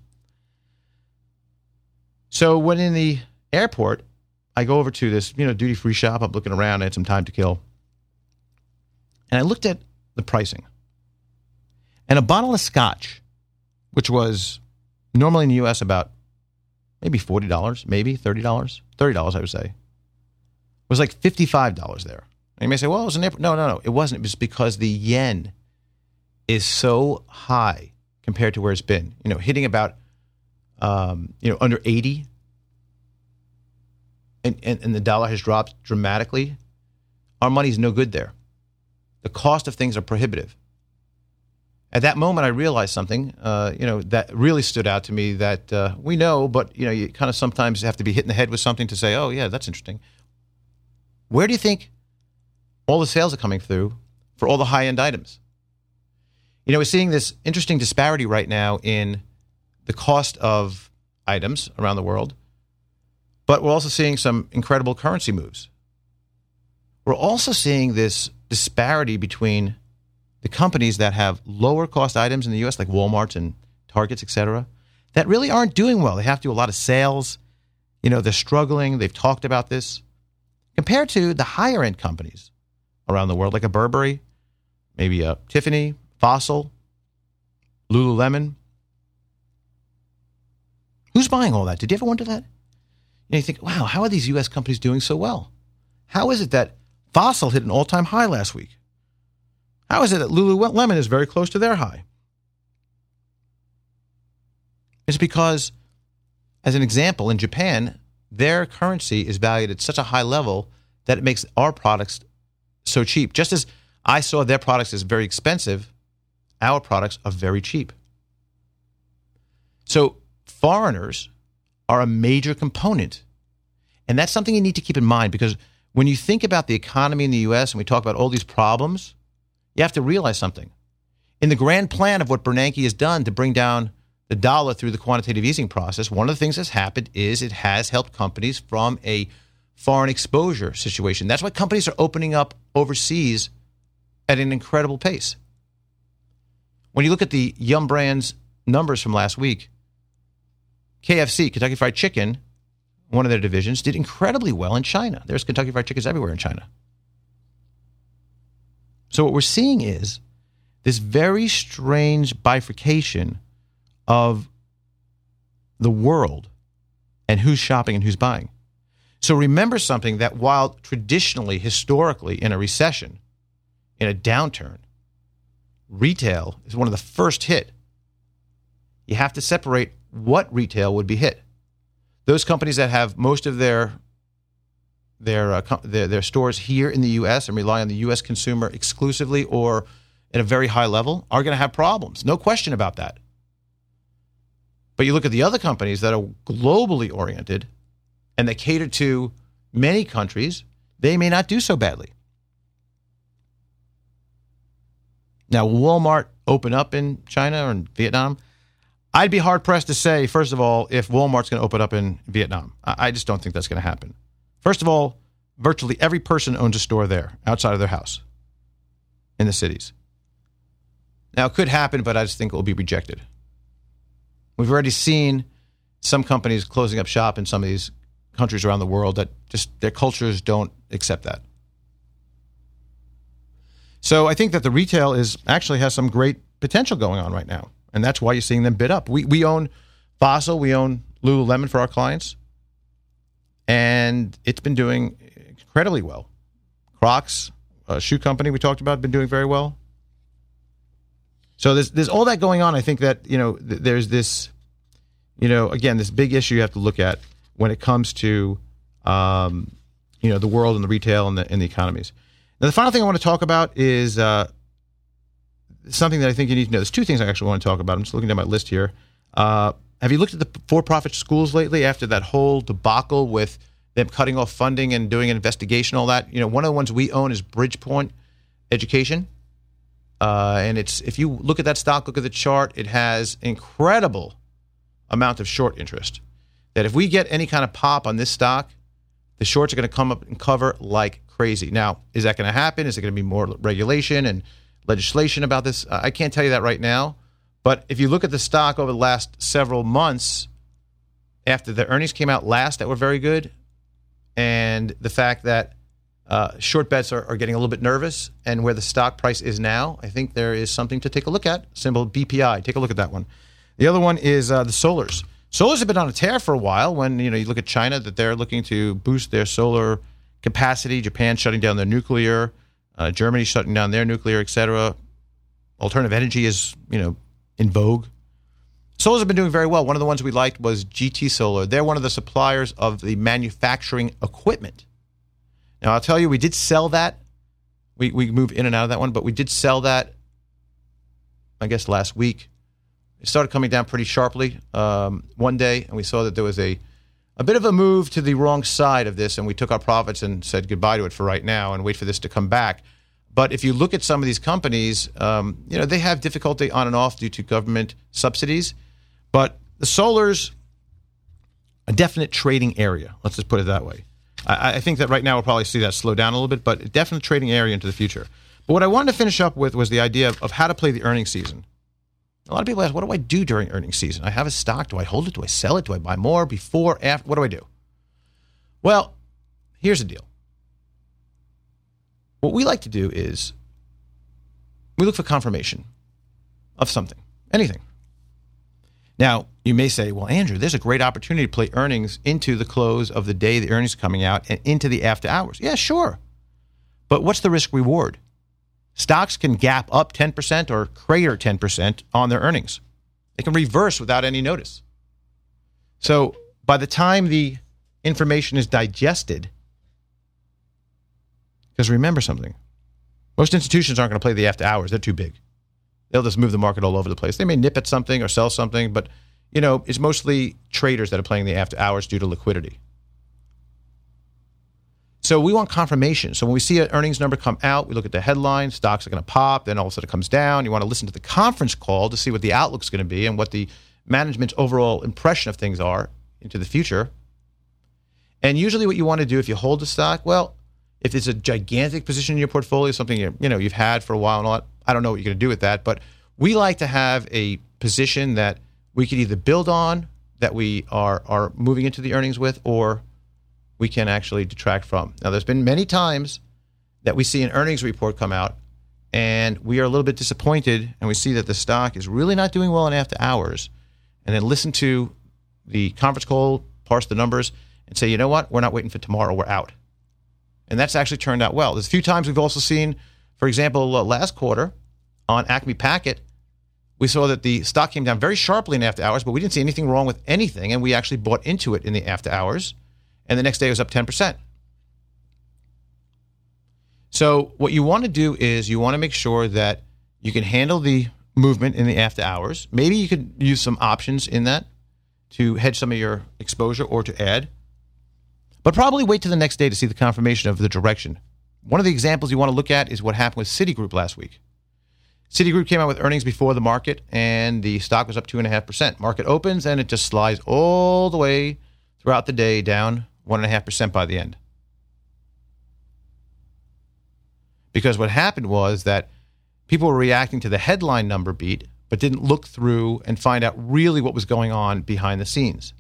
So when in the airport, I go over to this, duty-free shop. I'm looking around. I had some time to kill. And I looked at the pricing. And a bottle of scotch, which was normally in the U.S. about maybe $40, maybe $30, $30 I would say, was like $55 there. And you may say, well, it was an airport. No. It wasn't. It was because the yen is so high compared to where it's been. Hitting about, under 80. And the dollar has dropped dramatically. Our money's no good there. The cost of things are prohibitive. At that moment, I realized something, that really stood out to me that we know, but, you kind of sometimes have to be hit in the head with something to say, oh, yeah, that's interesting. Where do you think all the sales are coming through for all the high-end items? We're seeing this interesting disparity right now in the cost of items around the world, but we're also seeing some incredible currency moves. We're also seeing this disparity between the companies that have lower cost items in the U.S., like Walmart and Targets, et cetera, that really aren't doing well. They have to do a lot of sales. They're struggling. They've talked about this. Compared to the higher end companies around the world, like a Burberry, maybe a Tiffany, Fossil, Lululemon. Who's buying all that? Did you ever wonder that? You think, wow, how are these U.S. companies doing so well? How is it that Fossil hit an all-time high last week? How is it that Lululemon is very close to their high? It's because, as an example, in Japan, their currency is valued at such a high level that it makes our products so cheap. Just as I saw their products as very expensive, our products are very cheap. So foreigners are a major component. And that's something you need to keep in mind, because When you think about the economy in the U.S. and we talk about all these problems, you have to realize something. In the grand plan of what Bernanke has done to bring down the dollar through the quantitative easing process, one of the things that's happened is it has helped companies from a foreign exposure situation. That's why companies are opening up overseas at an incredible pace. When you look at the Yum Brands numbers from last week, KFC, Kentucky Fried Chicken, one of their divisions, did incredibly well in China. There's Kentucky Fried Chickens everywhere in China. So what we're seeing is this very strange bifurcation of the world and who's shopping and who's buying. So remember something, that while traditionally, historically, in a recession, in a downturn, retail is one of the first hit. You have to separate what retail would be hit. Those companies that have most of their stores here in the U.S. and rely on the U.S. consumer exclusively or at a very high level are going to have problems. No question about that. But you look at the other companies that are globally oriented and that cater to many countries, they may not do so badly. Now, will Walmart open up in China or in Vietnam? I'd be hard-pressed to say, first of all, if Walmart's going to open up in Vietnam. I just don't think that's going to happen. First of all, virtually every person owns a store there, outside of their house, in the cities. Now, it could happen, but I just think it will be rejected. We've already seen some companies closing up shop in some of these countries around the world that just their cultures don't accept that. So I think that the retail actually has some great potential going on right now, and that's why you're seeing them bid up. We own Fossil, we own Lululemon for our clients, and it's been doing incredibly well. Crocs, a shoe company we talked about, been doing very well. So there's all that going on. I think that, there's this, again, this big issue you have to look at when it comes to, the world and the retail and the economies. Now, the final thing I want to talk about is something that I think you need to know. There's two things I actually want to talk about. I'm just looking at my list here. Have you looked at the for-profit schools lately after that whole debacle with them cutting off funding and doing an investigation, all that? One of the ones we own is Bridgepoint Education. And if you look at that stock, look at the chart, it has incredible amount of short interest. That if we get any kind of pop on this stock, the shorts are going to come up and cover like crazy. Now, is that going to happen? Is there going to be more regulation and legislation about this? I can't tell you that right now. But if you look at the stock over the last several months, after the earnings came out last that were very good, and the fact that short bets are getting a little bit nervous, and where the stock price is now, I think there is something to take a look at. Symbol BPI. Take a look at that one. The other one is the solars. Solars have been on a tear for a while. When you look at China, that they're looking to boost their solar capacity. Japan shutting down their nuclear. Germany shutting down their nuclear, etc. Alternative energy is in vogue. Solars have been doing very well. One of the ones we liked was GT Solar. They're one of the suppliers of the manufacturing equipment. Now, I'll tell you, we did sell that. We moved in and out of that one, but we did sell that, I guess, last week. It started coming down pretty sharply one day, and we saw that there was a bit of a move to the wrong side of this, and we took our profits and said goodbye to it for right now and wait for this to come back. But if you look at some of these companies, they have difficulty on and off due to government subsidies. But the solar's a definite trading area. Let's just put it that way. I think that right now we'll probably see that slow down a little bit, but a definite trading area into the future. But what I wanted to finish up with was the idea of how to play the earnings season. A lot of people ask, what do I do during earnings season? I have a stock. Do I hold it? Do I sell it? Do I buy more, before, after? What do I do? Well, here's the deal. What we like to do is we look for confirmation of something, anything. Now, you may say, well, Andrew, there's a great opportunity to play earnings into the close of the day the earnings are coming out and into the after hours. Yeah, sure. But what's the risk reward? Stocks can gap up 10% or crater 10% on their earnings. They can reverse without any notice. So by the time the information is digested, because remember something, most institutions aren't going to play the after hours. They're too big. They'll just move the market all over the place. They may nip at something or sell something, but it's mostly traders that are playing the after hours due to liquidity. So we want confirmation. So when we see an earnings number come out, we look at the headline, stocks are going to pop, then all of a sudden it comes down. You want to listen to the conference call to see what the outlook's going to be and what the management's overall impression of things are into the future. And usually what you want to do if you hold the stock, well, if it's a gigantic position in your portfolio, something you've had for a while and all that, I don't know what you're going to do with that, but we like to have a position that we could either build on, that we are moving into the earnings with, or we can actually detract from. Now, there's been many times that we see an earnings report come out and we are a little bit disappointed and we see that the stock is really not doing well in after hours, and then listen to the conference call, parse the numbers, and say, you know what, we're not waiting for tomorrow, we're out. And that's actually turned out well. There's a few times we've also seen, for example, last quarter on Acme Packet, we saw that the stock came down very sharply in after hours, but we didn't see anything wrong with anything, and we actually bought into it in the after hours. And the next day it was up 10%. So what you want to do is you want to make sure that you can handle the movement in the after hours. Maybe you could use some options in that to hedge some of your exposure or to add. But probably wait till the next day to see the confirmation of the direction. One of the examples you want to look at is what happened with Citigroup last week. Citigroup came out with earnings before the market, and the stock was up 2.5%. Market opens, and it just slides all the way throughout the day down 1.5% by the end. Because what happened was that people were reacting to the headline number beat, but didn't look through and find out really what was going on behind the scenes.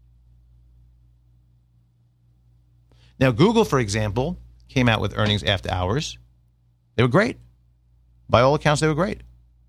Now, Google, for example, came out with earnings after hours. They were great. By all accounts, they were great.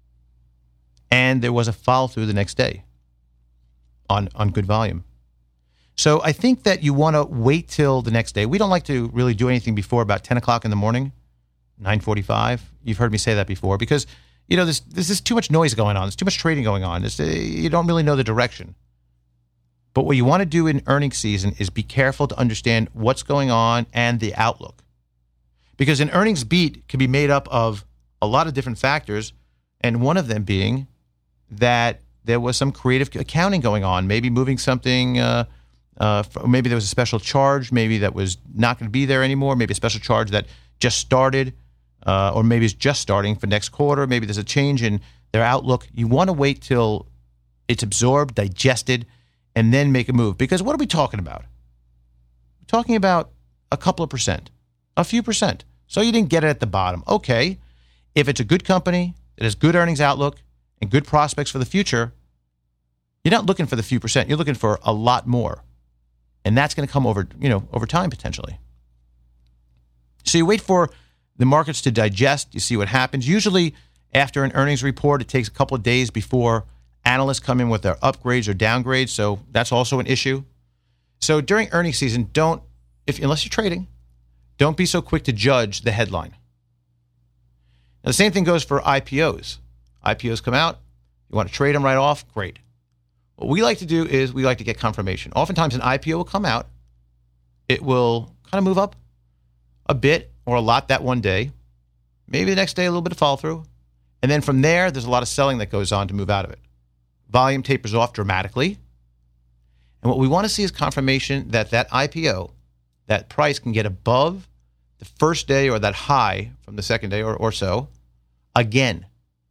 And there was a follow-through the next day on good volume. So I think that you want to wait till the next day. We don't like to really do anything before about 10 o'clock in the morning, 9:45. You've heard me say that before because, there's just too much noise going on. There's too much trading going on. You don't really know the direction. But what you want to do in earnings season is be careful to understand what's going on and the outlook. Because an earnings beat can be made up of a lot of different factors, and one of them being that there was some creative accounting going on, maybe moving something, maybe there was a special charge, maybe that was not going to be there anymore, maybe a special charge that just started, or maybe it's just starting for next quarter, maybe there's a change in their outlook. You want to wait till it's absorbed, digested, and then make a move. Because what are we talking about? We're talking about a couple of percent, a few percent. So you didn't get it at the bottom. Okay. If it's a good company that has good earnings outlook and good prospects for the future, you're not looking for the few percent. You're looking for a lot more. And that's going to come over time potentially. So you wait for the markets to digest. You see what happens. Usually after an earnings report, it takes a couple of days before analysts come in with their upgrades or downgrades. So that's also an issue. So during earnings season, unless you're trading, don't be so quick to judge the headline. Now, the same thing goes for IPOs. IPOs come out. You want to trade them right off? Great. What we like to do is we like to get confirmation. Oftentimes, an IPO will come out. It will kind of move up a bit or a lot that one day. Maybe the next day, a little bit of follow-through. And then from there, there's a lot of selling that goes on to move out of it. Volume tapers off dramatically. And what we want to see is confirmation that IPO, that price can get above the first day or that high from the second day or so again.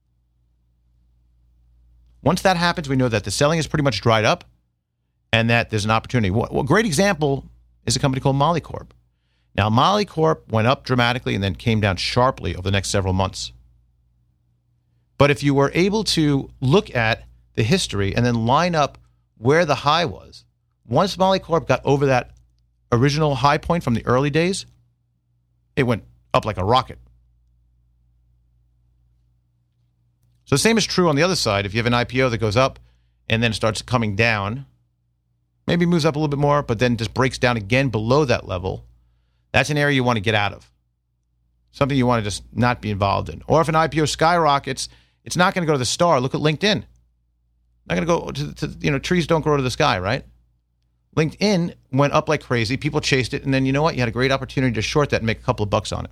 Once that happens, we know that the selling is pretty much dried up and that there's an opportunity. Well, a great example is a company called Molycorp. Now, Molycorp went up dramatically and then came down sharply over the next several months. But if you were able to look at the history and then line up where the high was, once Molycorp got over that original high point from the early days, it went up like a rocket. So the same is true on the other side. If you have an IPO that goes up and then starts coming down, maybe moves up a little bit more, but then just breaks down again below that level, that's an area you want to get out of. Something you want to just not be involved in. Or if an IPO skyrockets, it's not going to go to the star. Look at LinkedIn. Not going to go to trees don't grow to the sky, right? LinkedIn went up like crazy. People chased it. And then you know what? You had a great opportunity to short that and make a couple of bucks on it.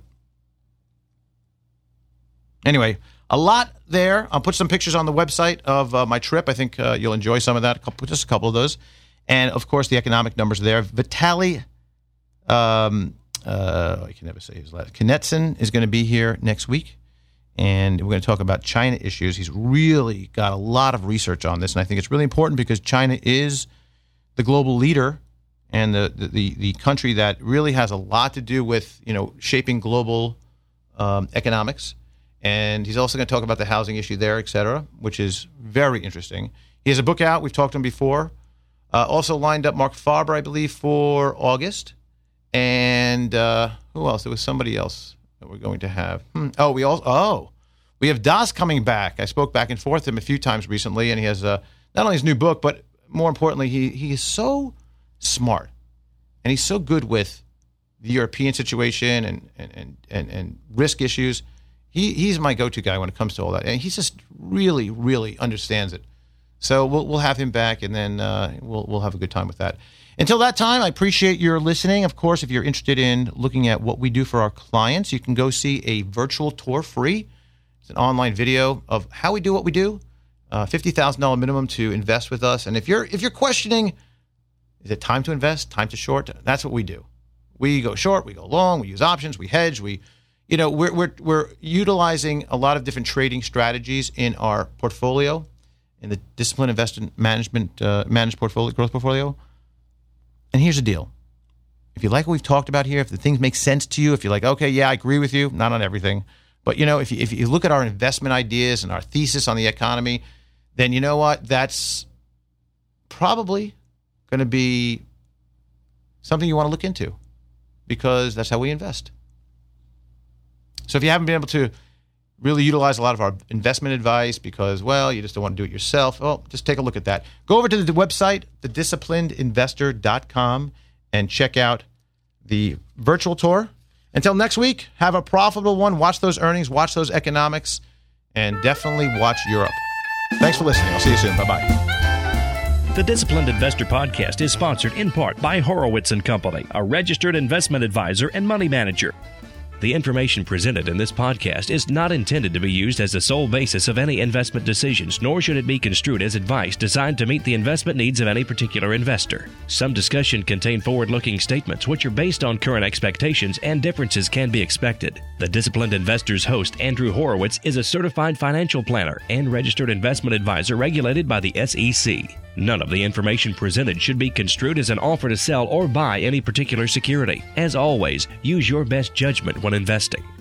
Anyway, a lot there. I'll put some pictures on the website of my trip. I think you'll enjoy some of that, just a couple of those. And, of course, the economic numbers there. Vitaly I can never say his last. Knudsen is going to be here next week, and we're going to talk about China issues. He's really got a lot of research on this, and I think it's really important because China is the global leader and the country that really has a lot to do with shaping global economics. And he's also going to talk about the housing issue there, et cetera, which is very interesting. He has a book out. We've talked to him before. Also lined up Mark Farber, I believe, for August. And who else? There was somebody else that we're going to have. We have Das coming back. I spoke back and forth with him a few times recently, and he has not only his new book, but more importantly, he is so smart, and he's so good with the European situation and risk issues. He's my go-to guy when it comes to all that, and he just really, really understands it. So we'll have him back, and then we'll have a good time with that. Until that time, I appreciate your listening. Of course, if you're interested in looking at what we do for our clients, you can go see a virtual tour free. It's an online video of how we do what we do. $50,000 minimum to invest with us. And if you're questioning, is it time to invest, time to short? That's what we do. We go short, we go long, we use options, we hedge, we're utilizing a lot of different trading strategies in our portfolio, in the disciplined investment managed portfolio, growth portfolio. And here's the deal. If you like what we've talked about here, if the things make sense to you, if you're like, okay, yeah, I agree with you, not on everything, but if you look at our investment ideas and our thesis on the economy, then you know what? That's probably going to be something you want to look into, because that's how we invest. So if you haven't been able to really utilize a lot of our investment advice because, you just don't want to do it yourself, just take a look at that. Go over to the website, thedisciplinedinvestor.com, and check out the virtual tour. Until next week, have a profitable one. Watch those earnings, watch those economics, and definitely watch Europe. Thanks for listening. I'll see you soon. Bye-bye. The Disciplined Investor Podcast is sponsored in part by Horowitz & Company, a registered investment advisor and money manager. The information presented in this podcast is not intended to be used as the sole basis of any investment decisions, nor should it be construed as advice designed to meet the investment needs of any particular investor. Some discussion contain forward-looking statements which are based on current expectations, and differences can be expected. The Disciplined Investor's host, Andrew Horowitz, is a certified financial planner and registered investment advisor regulated by the SEC. None of the information presented should be construed as an offer to sell or buy any particular security. As always, use your best judgment when investing.